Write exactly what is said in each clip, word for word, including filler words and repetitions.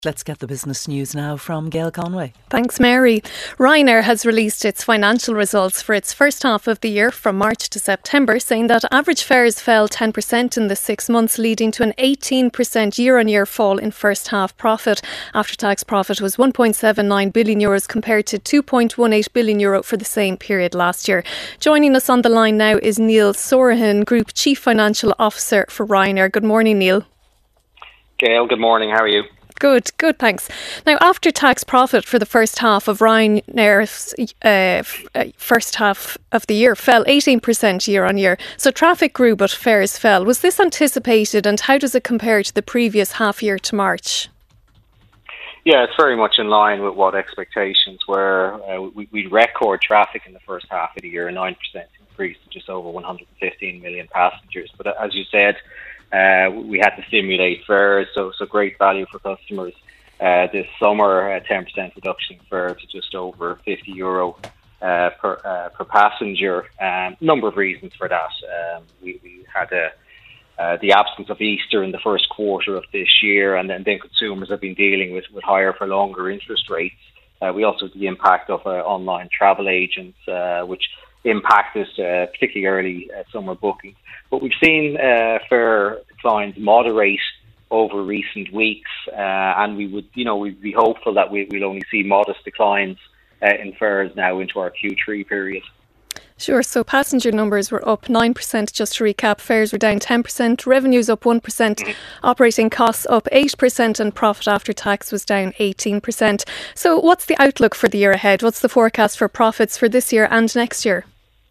Let's get the business news now from Gail Conway. Thanks, Mary. Ryanair has released its financial results for its first half of the year from March to September, saying that average fares fell ten percent in the six months, leading to an eighteen percent year-on-year fall in first half profit. After-tax profit was one point seven nine billion euros compared to two point one eight billion euro for the same period last year. Joining us on the line now is Neil Sorahan, Group Chief Financial Officer for Ryanair. Good morning, Neil. Gail, good morning. How are you? Good, good, thanks. Now, after-tax profit for the first half of Ryanair's uh, first half of the year fell eighteen percent year on year. So traffic grew, but fares fell. Was this anticipated, and how does it compare to the previous half year to March? Yeah, it's very much in line with what expectations were. Uh, we, we record traffic in the first half of the year, a nine percent increase to just over one hundred fifteen million passengers. But as you said, Uh, we had to stimulate fares, so so great value for customers. Uh, this summer, a ten percent reduction in fare to just over fifty euro uh, per uh, per passenger. Um, number of reasons for that. Um, we, we had a, uh, the absence of Easter in the first quarter of this year, and then, then consumers have been dealing with, with higher for longer interest rates. Uh, we also had the impact of uh, online travel agents, uh, which impacted uh, particularly early uh, summer bookings. But we've seen uh, fare declines moderate over recent weeks, uh, and we would, you know, we'd be hopeful that we, we'll only see modest declines uh, in fares now into our Q three period. Sure, so passenger numbers were up nine percent, just to recap. Fares were down ten percent, revenues up one percent, mm-hmm. operating costs up eight percent, and profit after tax was down eighteen percent. So what's the outlook for the year ahead? What's the forecast for profits for this year and next year?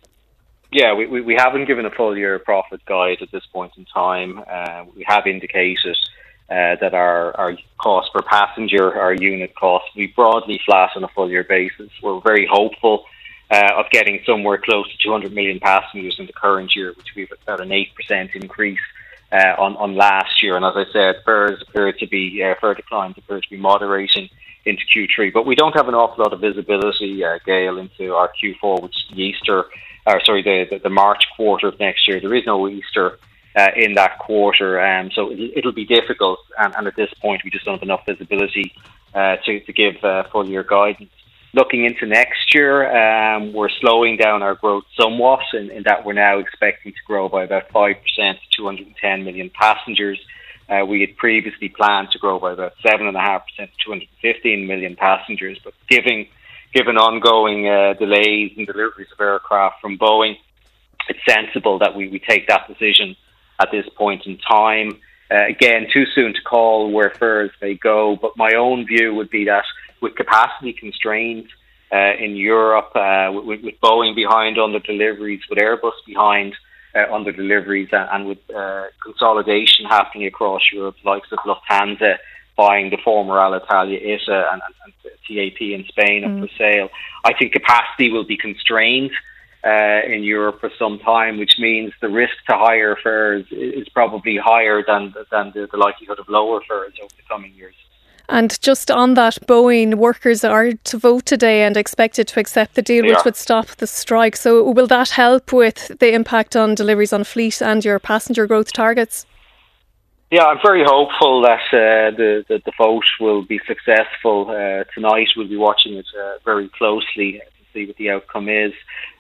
Yeah, we, we, we haven't given a full year profit guide at this point in time. Uh, we have indicated uh, that our, our cost per passenger, our unit cost, will be broadly flat on a full year basis. We're very hopeful uh, of getting somewhere close to two hundred million passengers in the current year, which would be about an eight percent increase uh, on, on last year. And as I said, fares appear to be, uh, fare declines appear to be moderating into Q three. But we don't have an awful lot of visibility, uh, Gail, into our Q four, which is the Easter Or sorry, the, the the March quarter of next year. There is no Easter uh, in that quarter, um, so it'll, it'll be difficult. And, and at this point, we just don't have enough visibility uh, to to give uh, full year guidance. Looking into next year, um, we're slowing down our growth somewhat, in, in that we're now expecting to grow by about five percent to two hundred ten million passengers. Uh, we had previously planned to grow by about seven point five percent to two hundred fifteen million passengers, but giving Given ongoing uh, delays in deliveries of aircraft from Boeing, it's sensible that we, we take that decision at this point in time. Uh, again, too soon to call where fares may go, but my own view would be that with capacity constraints uh, in Europe, uh, with, with Boeing behind on the deliveries, with Airbus behind uh, on the deliveries, and, and with uh, consolidation happening across Europe, likes of Lufthansa buying the former Alitalia I T A and, and T A P in Spain up mm. for sale. I think capacity will be constrained uh, in Europe for some time, which means the risk to higher fares is probably higher than than the, the likelihood of lower fares over the coming years. And just on that, Boeing workers are to vote today and expected to accept the deal, they which are. would stop the strike. So will that help with the impact on deliveries on fleet and your passenger growth targets? Yeah, I'm very hopeful that uh, the, the the vote will be successful uh, tonight. We'll be watching it uh, very closely to see what the outcome is.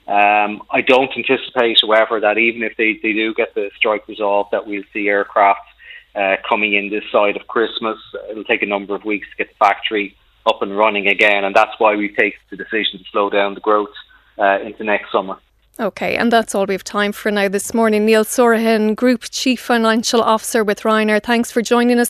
Um, I don't anticipate, however, that even if they, they do get the strike resolved, that we'll see aircraft uh, coming in this side of Christmas. It'll take a number of weeks to get the factory up and running again, and that's why we've taken the decision to slow down the growth uh, into next summer. OK, and that's all we have time for now this morning. Neil Sorahan, Group Chief Financial Officer with Ryanair, thanks for joining us.